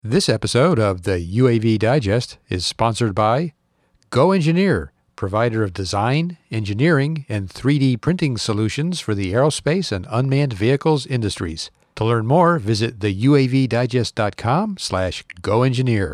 This episode of the UAV Digest is sponsored by Go Engineer, provider of design, engineering, and 3D printing solutions for the aerospace and unmanned vehicles industries. To learn more, visit theuavdigest.com/goengineer.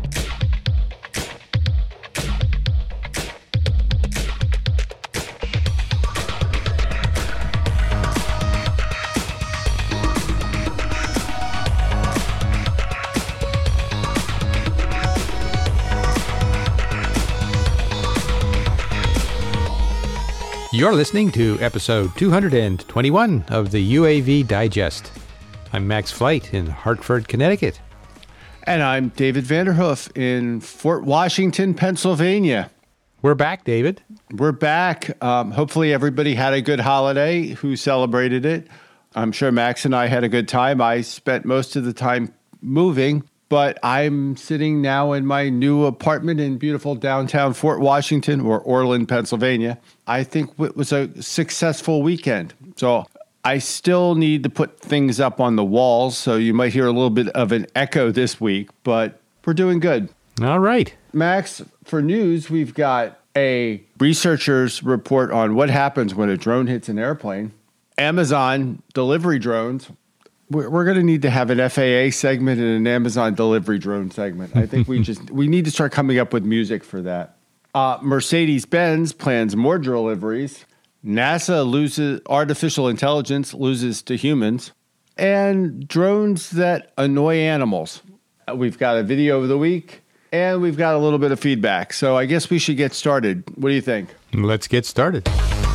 You're listening to episode 221 of the UAV Digest. I'm Max Flight in Hartford, Connecticut. And I'm David Vanderhoof in Fort Washington, Pennsylvania. We're back, David. We're back. Hopefully everybody had a good holiday who celebrated it. I'm sure Max and I had a good time. I spent most of the time moving, but I'm sitting now in my new apartment in beautiful downtown Fort Washington, or Orland, Pennsylvania. I think it was a successful weekend. So I still need to put things up on the walls, so you might hear a little bit of an echo this week, but we're doing good. All right. Max, for news, we've got a researcher's report on what happens when a drone hits an airplane. Amazon delivery drones. We're going to need to have an FAA segment and an Amazon delivery drone segment. I think we need to start coming up with music for that. Mercedes-Benz plans more deliveries. NASA loses artificial intelligence, loses to humans. And drones that annoy animals. We've got a video of the week, and we've got a little bit of feedback. So I guess we should get started. What do you think? Let's get started.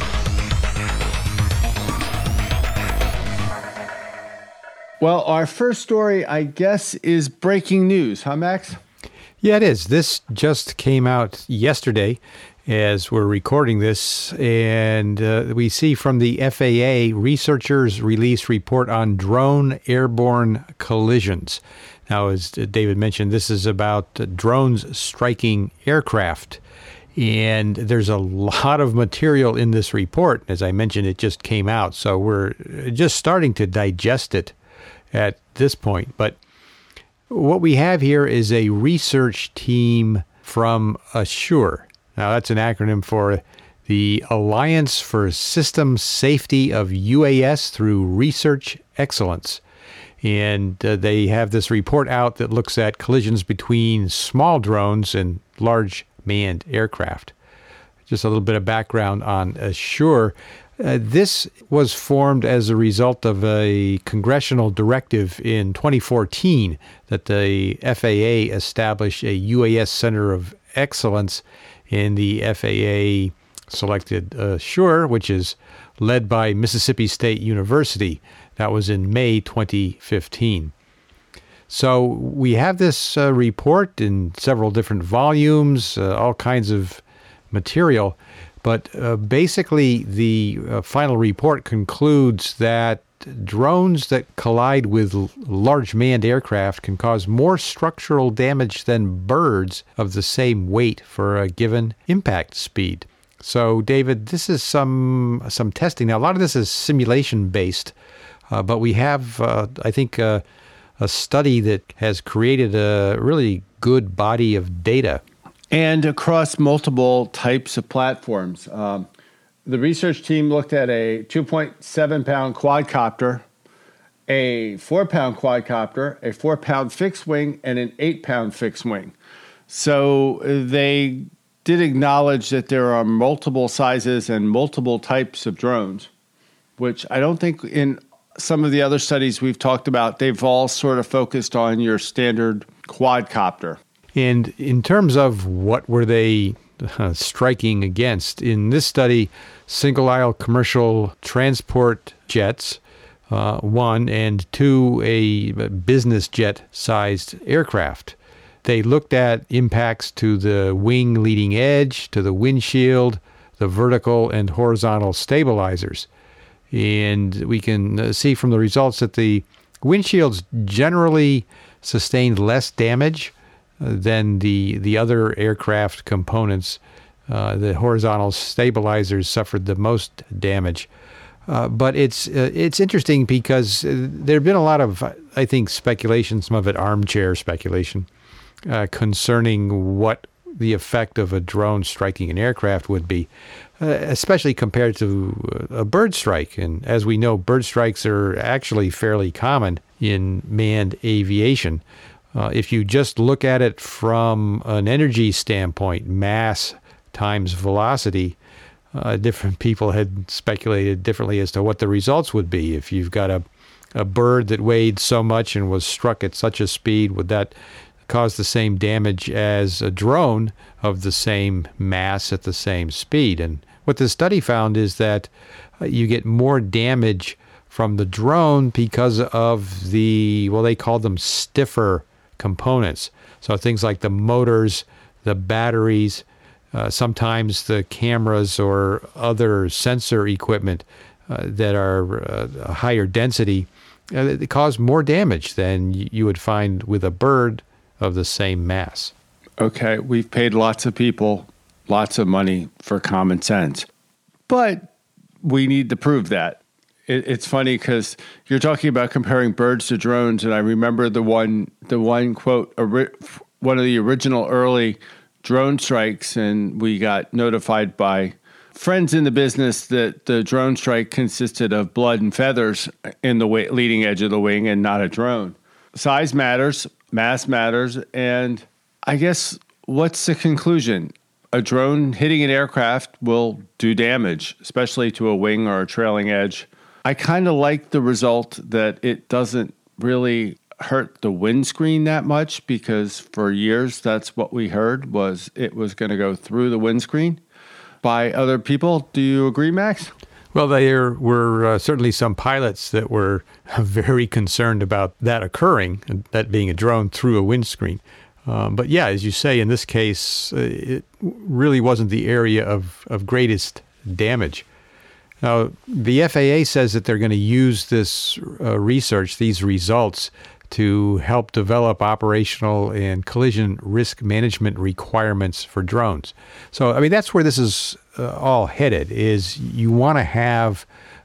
Well, our first story, I guess, is breaking news, huh, Max? Yeah, it is. This just came out yesterday as we're recording this, and we see from the FAA, researchers release report on drone airborne collisions. Now, as David mentioned, this is about drones striking aircraft, and there's a lot of material in this report. As I mentioned, it just came out, so we're just starting to digest it at this point. But what we have here is a research team from ASSURE. Now, that's an acronym for the Alliance for System Safety of UAS through Research Excellence. And they have this report out that looks at collisions between small drones and large manned aircraft. Just a little bit of background on ASSURE. This was formed as a result of a congressional directive in 2014 that the FAA established a UAS Center of Excellence, and the FAA selected ASSURE, which is led by Mississippi State University. That was in May 2015. So we have this report in several different volumes, all kinds of material. But basically, the final report concludes that drones that collide with large manned aircraft can cause more structural damage than birds of the same weight for a given impact speed. So, David, this is some testing. Now, a lot of this is simulation-based, but we have, I think, a study that has created a really good body of data. And across multiple types of platforms. The research team looked at a 2.7-pound quadcopter, a 4-pound quadcopter, a 4-pound fixed wing, and an 8-pound fixed wing. So they did acknowledge that there are multiple sizes and multiple types of drones, which I don't think in some of the other studies we've talked about, they've all sort of focused on your standard quadcopter. And in terms of what were they striking against, in this study, single-aisle commercial transport jets, 1, and 2, a business jet-sized aircraft. They looked at impacts to the wing leading edge, to the windshield, the vertical and horizontal stabilizers. And we can see from the results that the windshields generally sustained less damage than the other aircraft components. The horizontal stabilizers suffered the most damage. But it's interesting because there have been a lot of, I think, speculation, some of it armchair speculation, concerning what the effect of a drone striking an aircraft would be, especially compared to a bird strike. And as we know, bird strikes are actually fairly common in manned aviation. If you just look at it from an energy standpoint, mass times velocity, different people had speculated differently as to what the results would be. If you've got a bird that weighed so much and was struck at such a speed, would that cause the same damage as a drone of the same mass at the same speed? And what the study found is that you get more damage from the drone because of they called them stiffer components. So things like the motors, the batteries, sometimes the cameras or other sensor equipment that are higher density, they cause more damage than you would find with a bird of the same mass. Okay, we've paid lots of people lots of money for common sense, but we need to prove that. It's funny because you're talking about comparing birds to drones, and I remember the one quote, one of the original early drone strikes, and we got notified by friends in the business that the drone strike consisted of blood and feathers in the leading edge of the wing and not a drone. Size matters, mass matters, and I guess what's the conclusion? A drone hitting an aircraft will do damage, especially to a wing or a trailing edge. I kind of like the result that it doesn't really hurt the windscreen that much, because for years that's what we heard, was it was going to go through the windscreen by other people. Do you agree, Max? Well, there were certainly some pilots that were very concerned about that occurring, that being a drone through a windscreen. But yeah, as you say, in this case, it really wasn't the area of greatest damage. Now, the FAA says that they're going to use this research, these results, to help develop operational and collision risk management requirements for drones. So, I mean, that's where this is all headed, is you want to have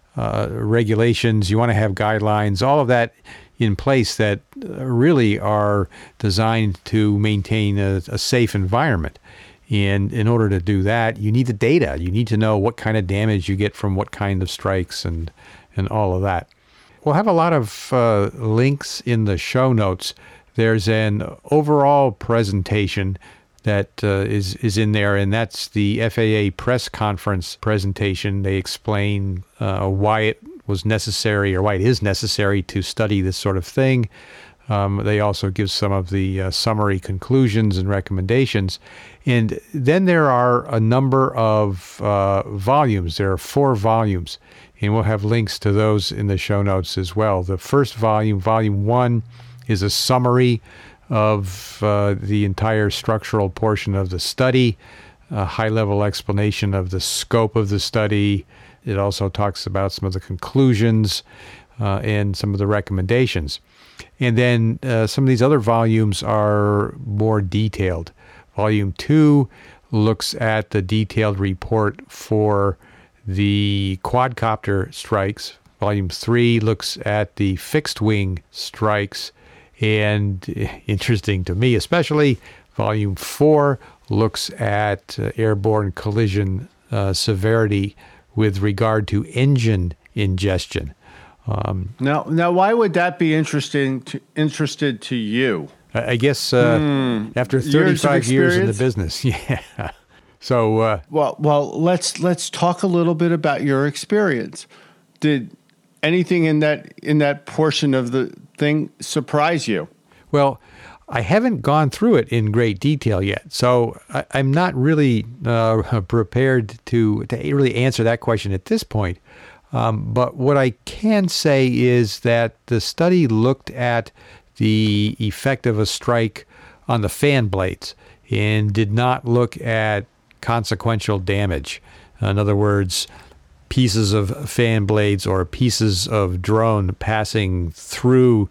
regulations, you want to have guidelines, all of that in place that really are designed to maintain a safe environment. And in order to do that, you need the data. You need to know what kind of damage you get from what kind of strikes and all of that. We'll have a lot of links in the show notes. There's an overall presentation that is in there, and that's the FAA press conference presentation. They explain why it was necessary, or why it is necessary, to study this sort of thing. They also give some of the summary conclusions and recommendations. And then there are a number of volumes. There are 4 volumes, and we'll have links to those in the show notes as well. The first volume, Volume 1, is a summary of the entire structural portion of the study, a high-level explanation of the scope of the study. It also talks about some of the conclusions and some of the recommendations. And then some of these other volumes are more detailed. Volume 2 looks at the detailed report for the quadcopter strikes. Volume 3 looks at the fixed-wing strikes. And interesting to me especially, Volume 4 looks at airborne collision severity with regard to engine ingestion. Now, why would that be interested to you? I guess after 35 years in the business, yeah. So, well, let's talk a little bit about your experience. Did anything in that portion of the thing surprise you? Well, I haven't gone through it in great detail yet, so I'm not really prepared to really answer that question at this point. But what I can say is that the study looked at the effect of a strike on the fan blades and did not look at consequential damage. In other words, pieces of fan blades or pieces of drone passing through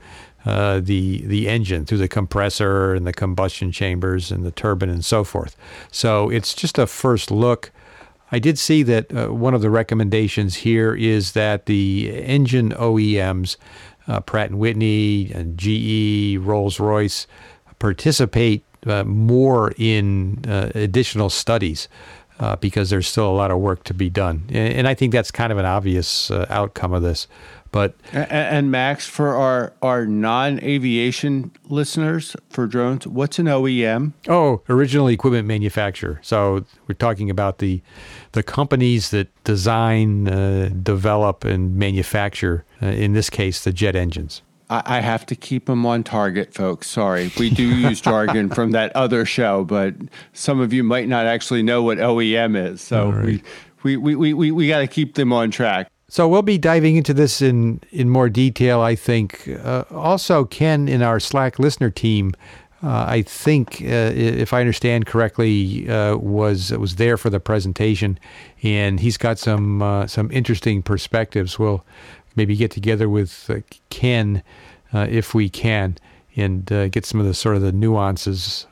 the engine, through the compressor and the combustion chambers and the turbine and so forth. So it's just a first look. I did see that one of the recommendations here is that the engine OEMs, Pratt & Whitney, and GE, Rolls-Royce, participate more in additional studies because there's still a lot of work to be done. And I think that's kind of an obvious outcome of this. But and Max, for our non-aviation listeners for drones, what's an OEM? Oh, original equipment manufacturer. So we're talking about the companies that design, develop, and manufacture, in this case, the jet engines. I have to keep them on target, folks. Sorry. We do use jargon from that other show, but some of you might not actually know what OEM is. So right. we got to keep them on track. So we'll be diving into this in more detail, I think. Also, Ken, in our Slack listener team, I think, if I understand correctly, was there for the presentation, and he's got some interesting perspectives. We'll maybe get together with Ken if we can, and get some of the sort of the nuances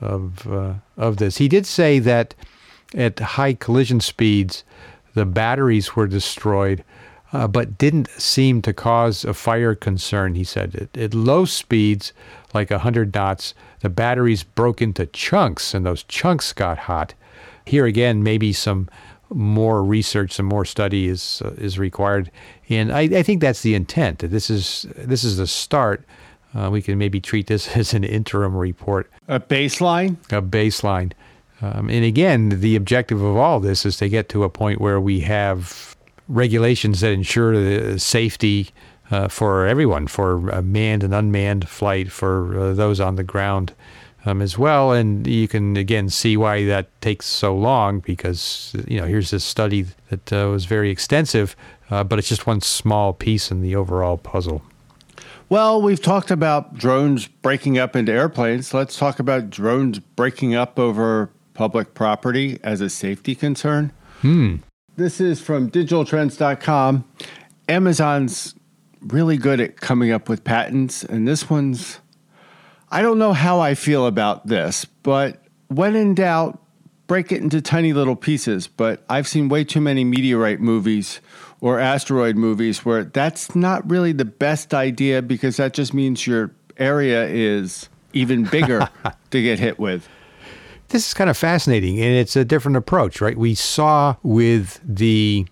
of this. He did say that at high collision speeds, the batteries were destroyed, but didn't seem to cause a fire concern, he said. At low speeds, like 100 knots, the batteries broke into chunks, and those chunks got hot. Here again, maybe some more research, some more study is required. And I think that's the intent. This is the start. We can maybe treat this as an interim report. A baseline? A baseline. And again, the objective of all this is to get to a point where we have regulations that ensure the safety for everyone, for manned and unmanned flight, for those on the ground as well. And you can, again, see why that takes so long, because, here's this study that was very extensive, but it's just one small piece in the overall puzzle. Well, we've talked about drones breaking up into airplanes. Let's talk about drones breaking up over public property as a safety concern. This is from digitaltrends.com. Amazon's really good at coming up with patents, and this one's, I don't know how I feel about this, but when in doubt, break it into tiny little pieces. But I've seen way too many meteorite movies or asteroid movies where that's not really the best idea, because that just means your area is even bigger to get hit with. This is kind of fascinating, and it's a different approach, right? We saw with the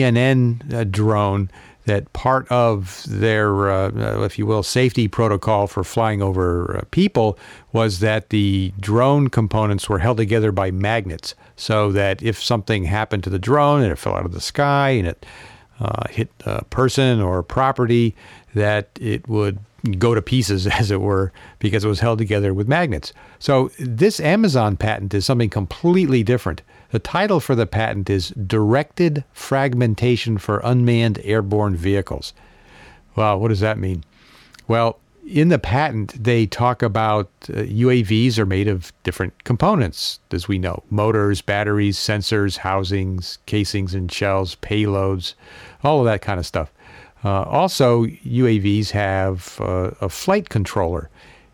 CNN drone that part of their, if you will, safety protocol for flying over people was that the drone components were held together by magnets, so that if something happened to the drone and it fell out of the sky and it hit a person or property, that it would go to pieces, as it were, because it was held together with magnets. So this Amazon patent is something completely different. The title for the patent is Directed Fragmentation for Unmanned Airborne Vehicles. Wow, what does that mean? Well, in the patent, they talk about UAVs are made of different components, as we know: motors, batteries, sensors, housings, casings and shells, payloads, all of that kind of stuff. Also, UAVs have a flight controller,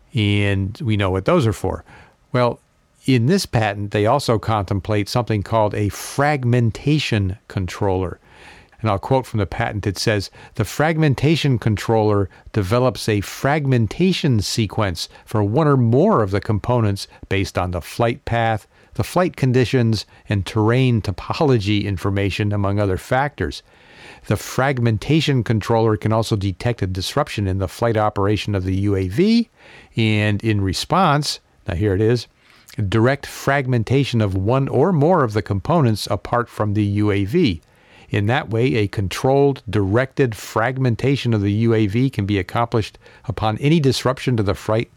and we know what those are for. Well, in this patent, they also contemplate something called a fragmentation controller. And I'll quote from the patent. It says, the fragmentation controller develops a fragmentation sequence for one or more of the components based on the flight path, the flight conditions, and terrain topology information, among other factors. The fragmentation controller can also detect a disruption in the flight operation of the UAV, and in response, now here it is, direct fragmentation of one or more of the components apart from the UAV. In that way, a controlled, directed fragmentation of the UAV can be accomplished upon any disruption to the flight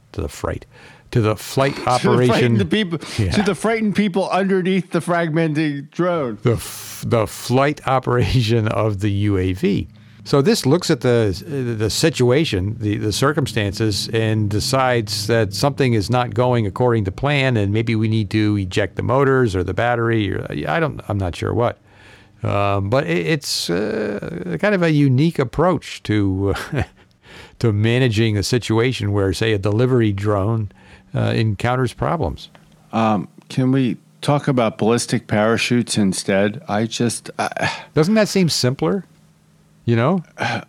operation. To the frightened people underneath the fragmenting drone. The flight operation of the UAV. So this looks at the situation, the circumstances, and decides that something is not going according to plan, and maybe we need to eject the motors or the battery, or I'm not sure what. But it's kind of a unique approach to to managing a situation where, say, a delivery drone encounters problems. Can we talk about ballistic parachutes instead. Doesn't that seem simpler? You know?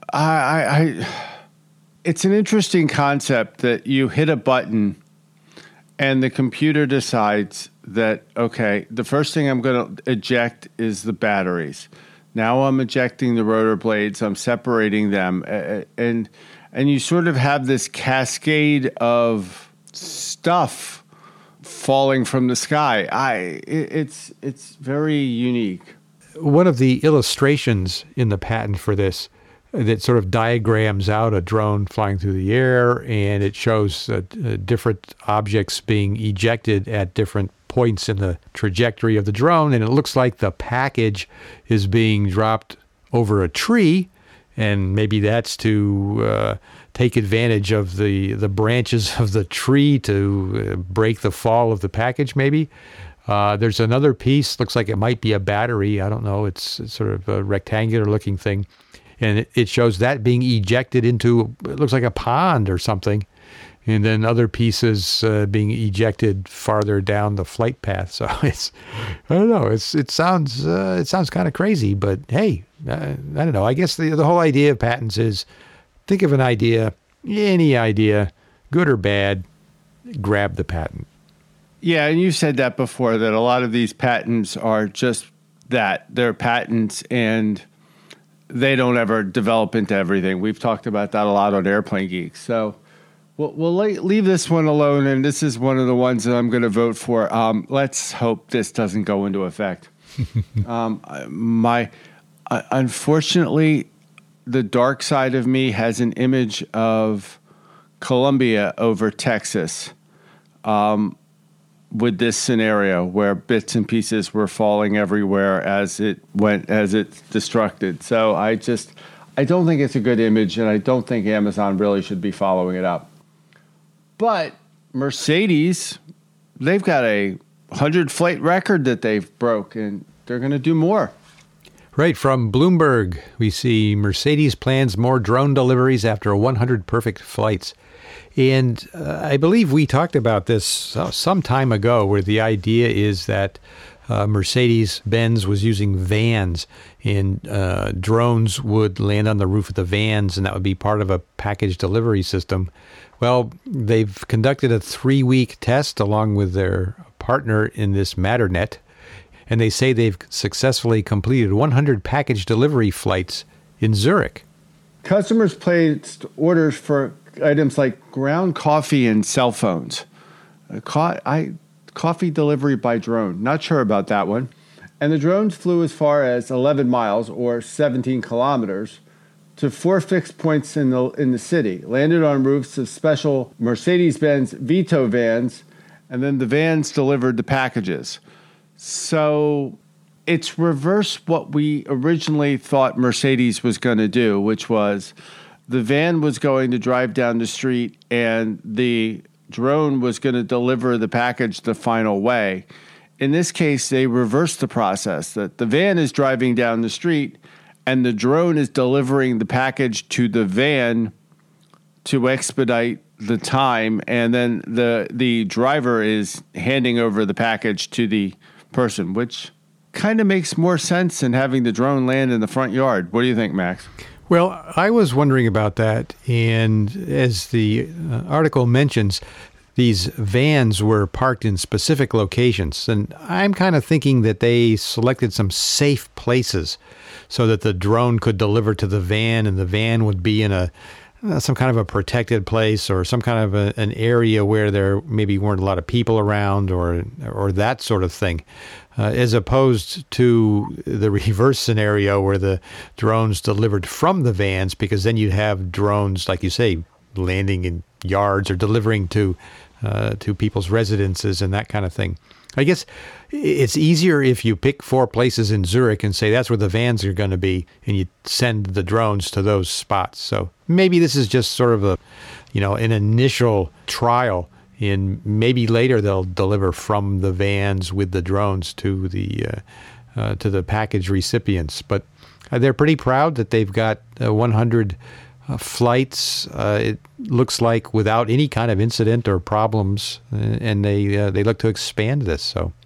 It's an interesting concept that you hit a button and the computer decides that, okay, the first thing I'm going to eject is the batteries. Now I'm ejecting the rotor blades. I'm separating them. And you sort of have this cascade of stuff falling from the sky. It's very unique. One of the illustrations in the patent for this that sort of diagrams out a drone flying through the air, and it shows different objects being ejected at different points in the trajectory of the drone, and it looks like the package is being dropped over a tree, and maybe that's to take advantage of the branches of the tree to break the fall of the package, maybe. There's another piece, looks like it might be a battery. I don't know. It's sort of a rectangular-looking thing. And it shows that being ejected into, it looks like a pond or something. And then other pieces being ejected farther down the flight path. So I don't know. It sounds kind of crazy, but hey, I don't know. I guess the whole idea of patents is think of an idea, any idea, good or bad, grab the patent. Yeah, and you said that before, that a lot of these patents are just that. They're patents, and they don't ever develop into everything. We've talked about that a lot on Airplane Geeks. So we'll leave this one alone, and this is one of the ones that I'm going to vote for. Let's hope this doesn't go into effect. Unfortunately, the dark side of me has an image of Columbia over Texas with this scenario where bits and pieces were falling everywhere as it destructed. So I don't think it's a good image, and I don't think Amazon really should be following it up. But Mercedes, they've got a 100-flight record that they've broke, and they're going to do more. Right, from Bloomberg, we see Mercedes plans more drone deliveries after 100 perfect flights. And I believe we talked about this some time ago, where the idea is that Mercedes-Benz was using vans, and drones would land on the roof of the vans, and that would be part of a package delivery system. Well, they've conducted a 3-week test along with their partner in this Matternet, and they say they've successfully completed 100 package delivery flights in Zurich. Customers placed orders for items like ground coffee and cell phones. Coffee delivery by drone. Not sure about that one. And the drones flew as far as 11 miles or 17 kilometers to 4 fixed points in the city, landed on roofs of special Mercedes-Benz Vito vans, and then the vans delivered the packages. So it's reverse what we originally thought Mercedes was going to do, which was the van was going to drive down the street and the drone was going to deliver the package the final way. In this case, they reversed the process, that the van is driving down the street and the drone is delivering the package to the van to expedite the time, and then the driver is handing over the package to the person, which kind of makes more sense than having the drone land in the front yard. What do you think, Max? Well, I was wondering about that, and as the article mentions, these vans were parked in specific locations, and I'm kind of thinking that they selected some safe places so that the drone could deliver to the van, and the van would be in some kind of a protected place or some kind of an area where there maybe weren't a lot of people around or that sort of thing, as opposed to the reverse scenario where the drones delivered from the vans, because then you'd have drones, like you say, landing in yards or delivering to people's residences and that kind of thing. I guess it's easier if you pick 4 places in Zurich and say that's where the vans are going to be, and you send the drones to those spots. So maybe this is just sort of an initial trial, and maybe later they'll deliver from the vans with the drones to the package recipients. But they're pretty proud that they've got 100 flights. It looks like without any kind of incident or problems, and they look to expand this. So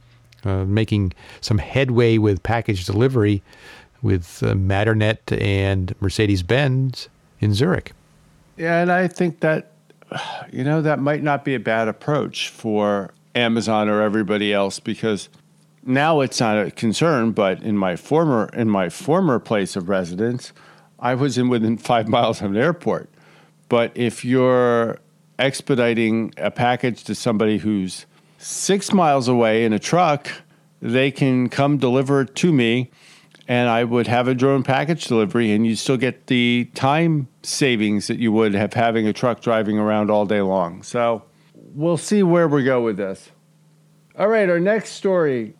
making some headway with package delivery with Matternet and Mercedes-Benz in Zurich. Yeah, and I think that, that might not be a bad approach for Amazon or everybody else, because now it's not a concern, but in my former place of residence, I was within 5 miles of an airport. But if you're expediting a package to somebody who's 6 miles away in a truck, they can come deliver it to me, and I would have a drone package delivery, and you still get the time savings that you would have having a truck driving around all day long. So we'll see where we go with this. All right, our next story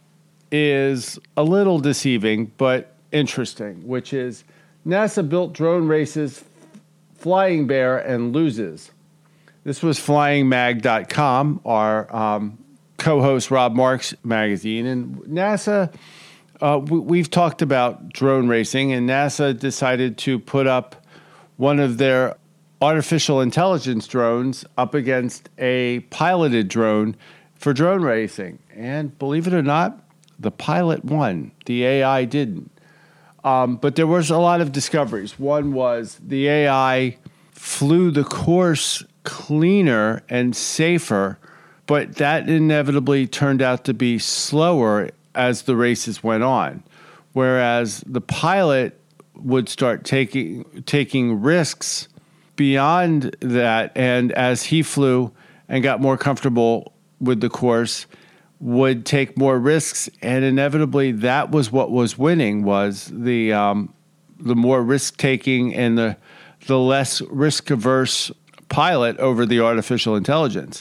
is a little deceiving, but interesting, which is NASA built drone races Flying Bear and loses. This was flyingmag.com, our co-host Rob Marks magazine. And NASA, we've talked about drone racing, and NASA decided to put up one of their artificial intelligence drones up against a piloted drone for drone racing. And believe it or not, the pilot won. The AI didn't. But there was a lot of discoveries. One was the AI flew the course cleaner and safer, but that inevitably turned out to be slower as the races went on. Whereas the pilot would start taking risks beyond that, and as he flew and got more comfortable with the course, would take more risks, and inevitably that was what was winning, was the more risk taking and the less risk averse pilot over the artificial intelligence.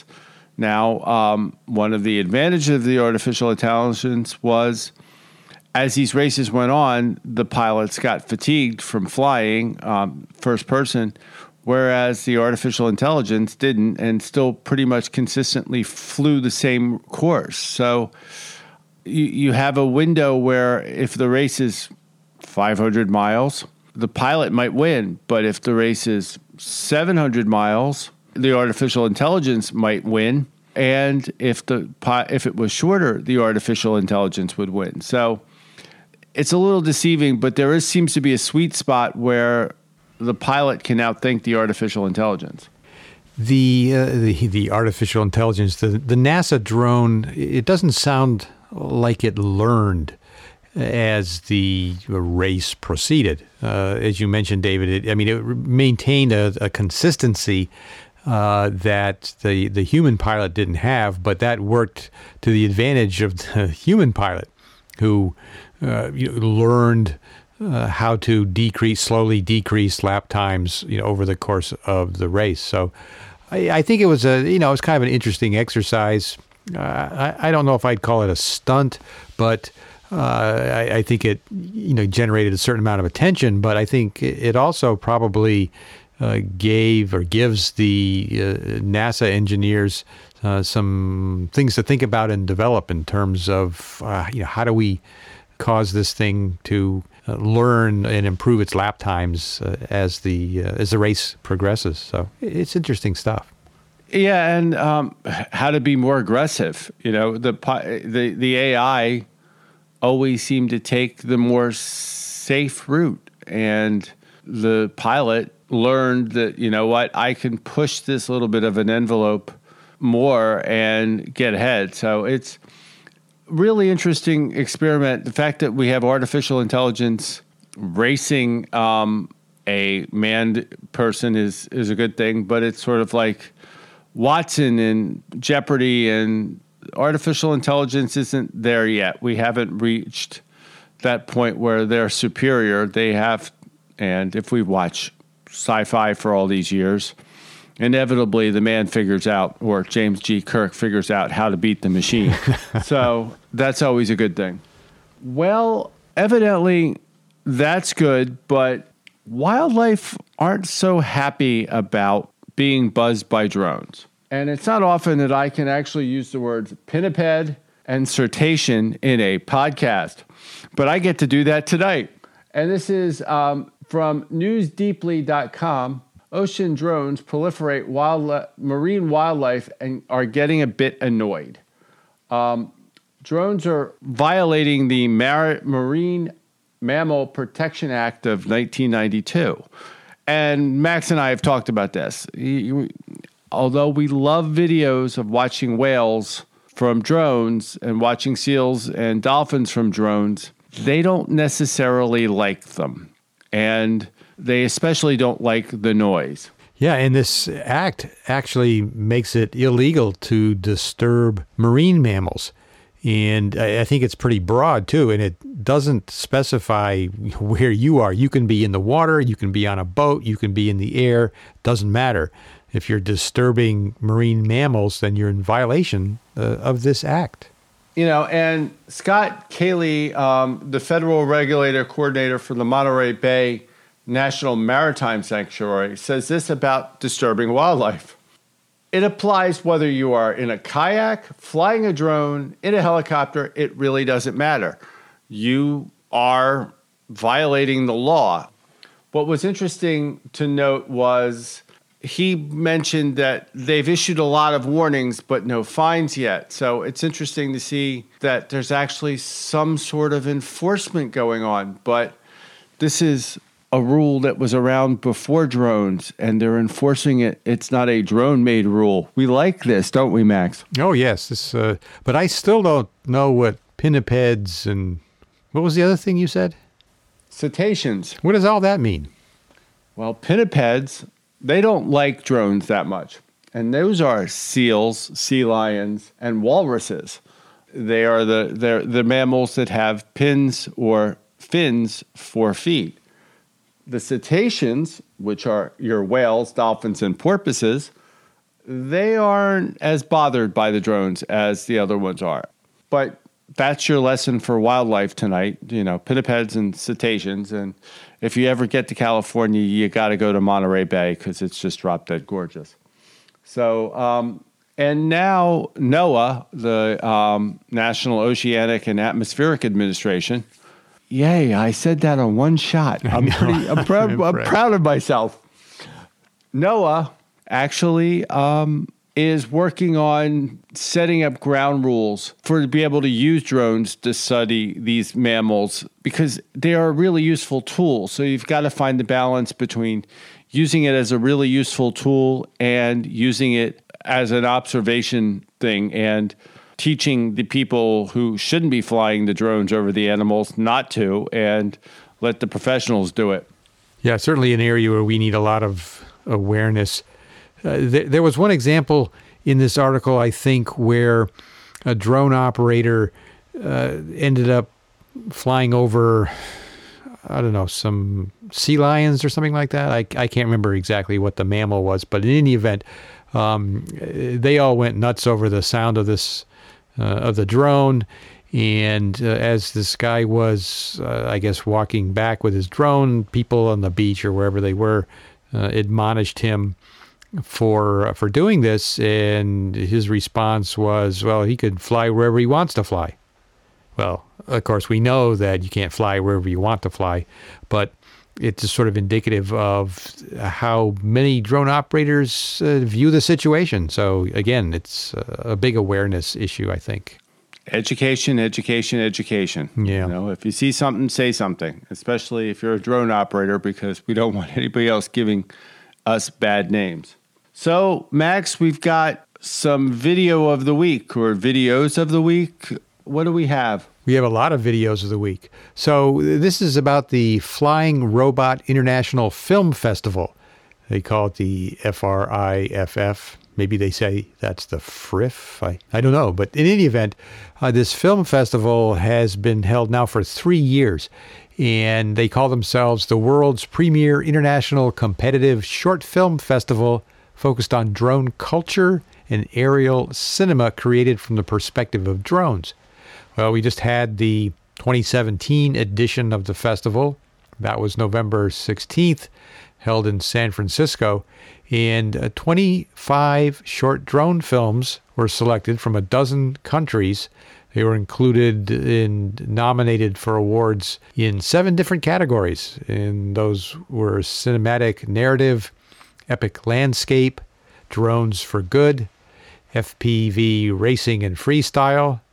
Now, one of the advantages of the artificial intelligence was, as these races went on, the pilots got fatigued from flying first person, whereas the artificial intelligence didn't, and still pretty much consistently flew the same course. So you have a window where if the race is 500 miles, the pilot might win. But if the race is 700 miles, the artificial intelligence might win. And if it was shorter, the artificial intelligence would win. So it's a little deceiving, but there seems to be a sweet spot where the pilot can outthink the artificial intelligence. The artificial intelligence, the NASA drone, it doesn't sound like it learned as the race proceeded. As you mentioned, David, it maintained a consistency that the human pilot didn't have, but that worked to the advantage of the human pilot, who learned how to slowly decrease lap times, over the course of the race. So I think it was it's kind of an interesting exercise. I don't know if I'd call it a stunt, but I think it, generated a certain amount of attention, but I think it also probably gives the NASA engineers some things to think about and develop in terms of, how do we cause this thing to learn and improve its lap times as the race progresses. So it's interesting stuff. Yeah, and how to be more aggressive. The AI always seemed to take the more safe route, and the pilot learned that, I can push this little bit of an envelope more and get ahead. So it's really interesting experiment. The fact that we have artificial intelligence racing a manned person is a good thing, but it's sort of like Watson in Jeopardy, and artificial intelligence isn't there yet. We haven't reached that point where they're superior. They have, and if we watch sci-fi for all these years, inevitably the man figures out, or James G. Kirk figures out, how to beat the machine. So that's always a good thing. Well, evidently that's good, but wildlife aren't so happy about being buzzed by drones. And it's not often that I can actually use the words pinniped and cetacean in a podcast, but I get to do that tonight. And this is from newsdeeply.com. Ocean drones proliferate marine wildlife and are getting a bit annoyed. drones are violating the Marine Mammal Protection Act of 1992. And Max and I have talked about this. Although we love videos of watching whales from drones and watching seals and dolphins from drones, they don't necessarily like them. And they especially don't like the noise. Yeah, and this act actually makes it illegal to disturb marine mammals. And I think it's pretty broad, too, and it doesn't specify where you are. You can be in the water, you can be on a boat, you can be in the air, doesn't matter. If you're disturbing marine mammals, then you're in violation of this act. You know, and Scott Cayley, the federal regulator coordinator for the Monterey Bay National Maritime Sanctuary, says this about disturbing wildlife. It applies whether you are in a kayak, flying a drone, in a helicopter, it really doesn't matter. You are violating the law. What was interesting to note was he mentioned that they've issued a lot of warnings, but no fines yet. So it's interesting to see that there's actually some sort of enforcement going on. But this is a rule that was around before drones, and they're enforcing it. It's not a drone-made rule. We like this, don't we, Max? Oh, yes. This, but I still don't know what pinnipeds and what was the other thing you said? Cetaceans. What does all that mean? Well, pinnipeds, they don't like drones that much. And those are seals, sea lions, and walruses. They are the mammals that have pins or fins for feet. The cetaceans, which are your whales, dolphins, and porpoises, they aren't as bothered by the drones as the other ones are. But that's your lesson for wildlife tonight, you know, pinnipeds and cetaceans. And if you ever get to California, you got to go to Monterey Bay because it's just drop dead gorgeous. So, and now NOAA, the National Oceanic and Atmospheric Administration, yay, I said that on one shot. I'm proud of myself. NOAA actually is working on setting up ground rules to be able to use drones to study these mammals because they are a really useful tool. So you've got to find the balance between using it as a really useful tool and using it as an observation thing and teaching the people who shouldn't be flying the drones over the animals not to, and let the professionals do it. Yeah, certainly an area where we need a lot of awareness. There was one example in this article, I think, where a drone operator ended up flying over, I don't know, some sea lions or something like that. I can't remember exactly what the mammal was, but in any event, they all went nuts over the sound of this of the drone. And as this guy was, I guess, walking back with his drone, people on the beach or wherever they were admonished him for doing this. And his response was, well, he could fly wherever he wants to fly. Well, of course, we know that you can't fly wherever you want to fly, but it's just sort of indicative of how many drone operators view the situation. So again, it's a big awareness issue, I think. Education, education, education. Yeah. You know, if you see something, say something, especially if you're a drone operator, because we don't want anybody else giving us bad names. So, Max, we've got some video of the week or videos of the week. What do we have? We have a lot of videos of the week. So this is about the Flying Robot International Film Festival. They call it the FRIFF. Maybe they say that's the FRIF. I don't know. But in any event, this film festival has been held now for 3 years. And they call themselves the world's premier international competitive short film festival focused on drone culture and aerial cinema created from the perspective of drones. Well, we just had the 2017 edition of the festival. That was November 16th, held in San Francisco. And 25 short drone films were selected from a dozen countries. They were included and nominated for awards in 7 different categories. And those were cinematic narrative, epic landscape, drones for good, FPV racing and freestyle,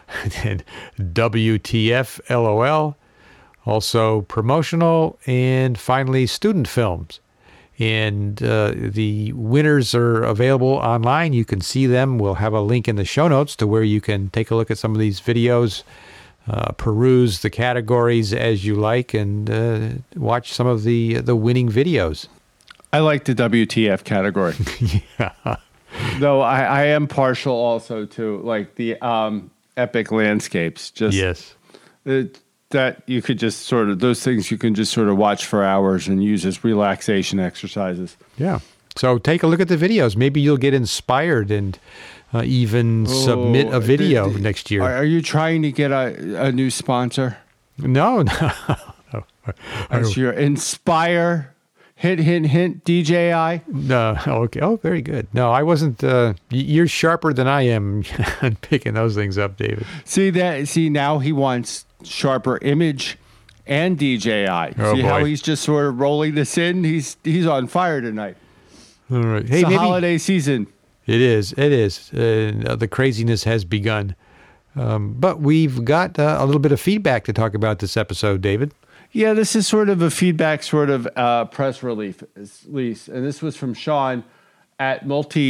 and WTF LOL, also promotional, and finally student films. And the winners are available online. You can see them. We'll have a link in the show notes to where you can take a look at some of these videos, peruse the categories as you like, and watch some of the winning videos. I like the WTF category. Yeah. Though I am partial also to like the epic landscapes. Just Yes. That you could just sort of, those things you can just sort of watch for hours and use as relaxation exercises. Yeah. So take a look at the videos. Maybe you'll get inspired and even submit a video next year. Are you trying to get a new sponsor? No. As your Inspire, hint, DJI? No. Okay. Oh, very good. No, I wasn't. You're sharper than I am on picking those things up, David. See, now he wants sharper image and DJI. Oh, See how boy. he's just sort of rolling this in? He's on fire tonight. All right. It's Hey, the maybe holiday season. it is. It is. The craziness has begun. But we've got a little bit of feedback to talk about this episode, David. Yeah, this is sort of a feedback sort of press release. And this was from Sean at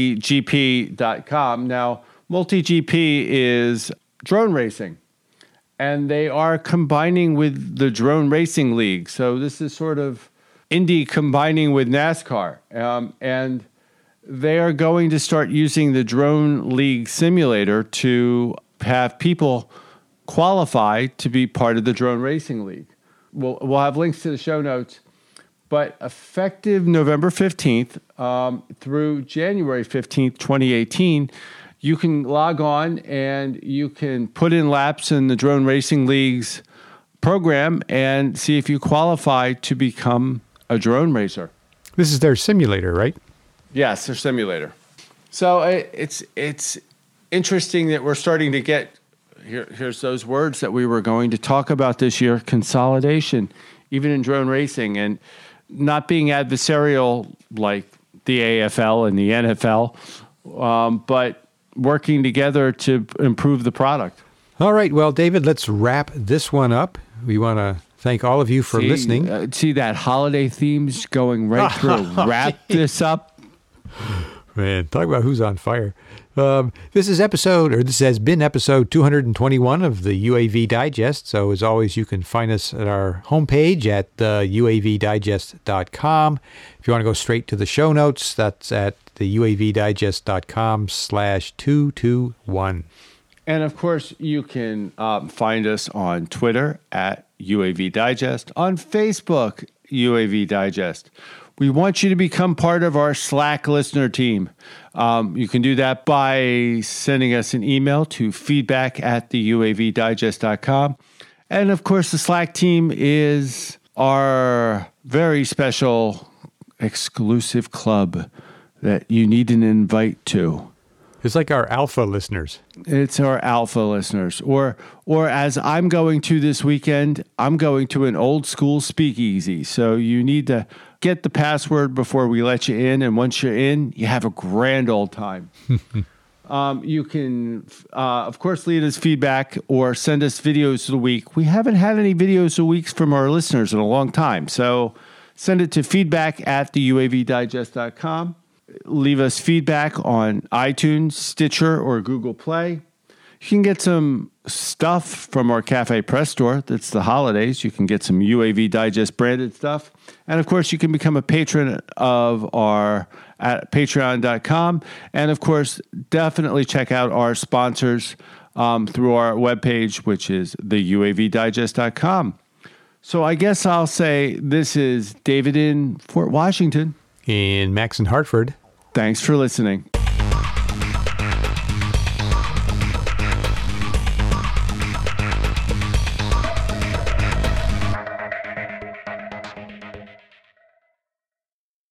multigp.com. Now, MultiGP is drone racing, and they are combining with the Drone Racing League. So this is sort of Indy combining with NASCAR. And they are going to start using the Drone League simulator to have people qualify to be part of the Drone Racing League. We'll have links to the show notes. But effective November 15th through January 15th, 2018, you can log on and you can put in laps in the Drone Racing League's program and see if you qualify to become a drone racer. This is their simulator, right? Yes, their simulator. So it's interesting that we're starting to get, here's those words that we were going to talk about this year, consolidation, even in drone racing, and not being adversarial like the AFL and the NFL, but working together to improve the product. All right. Well, David, let's wrap this one up. We want to thank all of you for listening. See that holiday theme's going right through. Wrap this up. Man, talk about who's on fire. This has been episode 221 of the UAV Digest. So as always, you can find us at our homepage at uavdigest.com. If you want to go straight to the show notes, that's at the uavdigest.com/221. And of course, you can find us on Twitter at UAV Digest, on Facebook, UAV Digest. We want you to become part of our Slack listener team. You can do that by sending us an email to feedback@theuavdigest.com. And of course, the Slack team is our very special exclusive club that you need an invite to. It's like our alpha listeners. It's our alpha listeners. Or as I'm going to this weekend, I'm going to an old school speakeasy. So you need to get the password before we let you in. And once you're in, you have a grand old time. You can, of course, leave us feedback or send us videos of the week. We haven't had any videos of the week from our listeners in a long time. So send it to feedback@theuavdigest.com. Leave us feedback on iTunes, Stitcher, or Google Play. You can get some stuff from our Cafe Press store. That's the holidays. You can get some UAV Digest branded stuff. And of course, you can become a patron of our at patreon.com. And of course, definitely check out our sponsors through our webpage, which is theuavdigest.com. So I guess I'll say this is David in Fort Washington. And Max in Hartford. Thanks for listening.